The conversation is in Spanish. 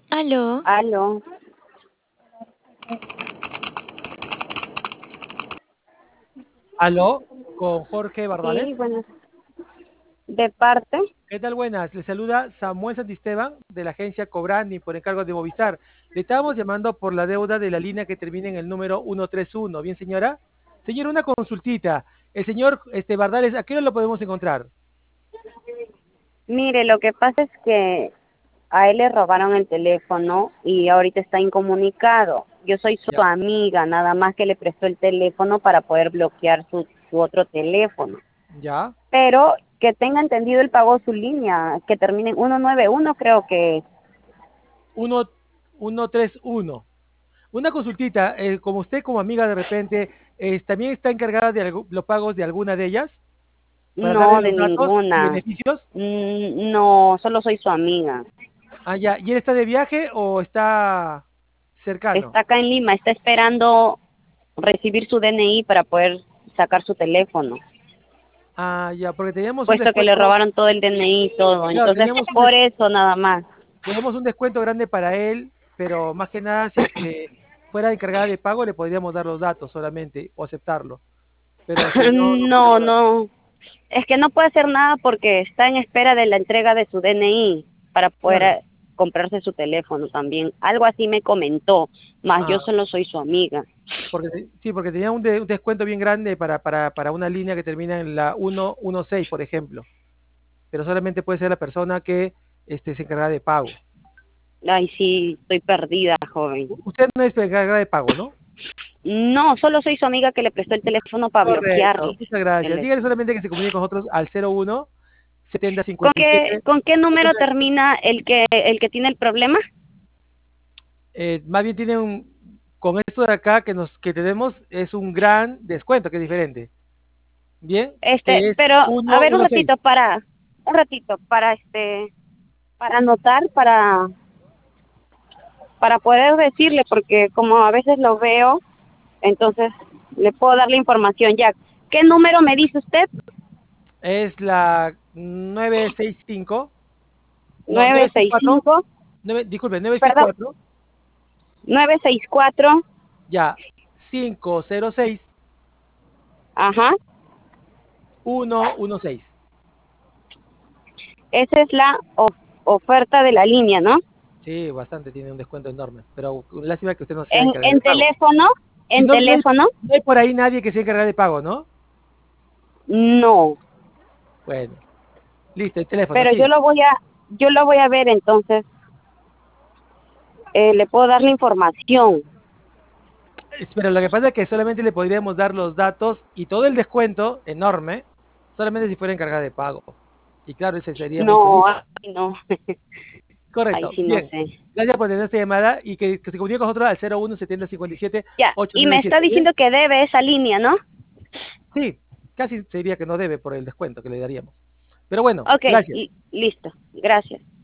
Aló, Aló, Aló, con Jorge sí, Bardalet. bueno, de parte, ¿Qué tal? Buenas. Le saluda Samuel Santisteban de la agencia Cobrani por encargo de Movistar. Le estábamos llamando por la deuda de la línea que termina en el número 131. ¿Bien, señora? Señora, una consultita. El señor Bardales, ¿a qué hora lo podemos encontrar? mire, lo que pasa es que a él le robaron el teléfono y ahorita está incomunicado. Yo soy su Ya. amiga, nada más que le prestó el teléfono para poder bloquear su otro teléfono. ¿Ya? Pero que tenga entendido, él pagó su línea, que termine en 191, creo que. Uno, 131. Una consultita. Como usted como amiga de repente, ¿también está encargada de los pagos de alguna de ellas? Para darle No, de los datos y ninguna. beneficios. No, solo soy su amiga. Ah, ya. ¿Y él está de viaje o está cercano? Está acá en Lima, está esperando recibir su DNI para poder sacar su teléfono, Ah, ya, porque teníamos un puesto que le descuento, robaron todo el DNI y todo. claro, Entonces, por eso nada más. teníamos un descuento grande para él, pero más que nada, si es que fuera encargada de pago, le podríamos dar los datos solamente o aceptarlo. Pero si no, no No, podemos dar. no, es que no puede hacer nada porque está en espera de la entrega de su DNI para poder Claro. comprarse su teléfono también. Algo así me comentó, más yo Ah, solo soy su amiga. porque sí, porque tenía un descuento bien grande para una línea que termina en la 116, por ejemplo. Pero solamente puede ser la persona que se encarga de pago. Ay, sí, estoy perdida, joven. Usted no es encargada de pago, ¿no? No, solo soy su amiga que le prestó el teléfono para Correcto, bloquearle. muchas gracias. el- Dígale solamente que se comunique con nosotros al 01 70 ¿Con 57. qué número termina el que tiene el problema? Más bien tiene con esto de acá que tenemos es un gran descuento, que es diferente. Bien, que es Pero a ver 116. un ratito para anotar, para poder decirle, porque como a veces lo veo, entonces le puedo dar la información ya. ¿Qué número me dice usted? Es la 965. No, Nueve seis 964. cinco, Disculpe, perdón, 964. 964. Ya, 506 Ajá, 116. esa es la oferta de la línea, ¿no? Sí, bastante, tiene un descuento enorme. Pero lástima que usted no sea En, encargado de en pago. teléfono, Y en no, no hay, teléfono, no hay por ahí nadie que sea encargado de pago, ¿no? no. Bueno, listo, el teléfono, Pero yo sí. lo voy a ver, entonces le puedo dar la información. Pero lo que pasa es que solamente le podríamos dar los datos y todo el descuento enorme, solamente si fuera encargada de pago. Y claro, ese sería muy No, feliz. ahí no, ahí Correcto, sí no bien. sé. Gracias por tener esta llamada y que se comunique con nosotros al 01 70 57 Ya, y me está 897. Bien, diciendo que debe esa línea, ¿no? sí, casi sería que no debe por el descuento que le daríamos. Pero bueno, Ok, gracias. listo, gracias.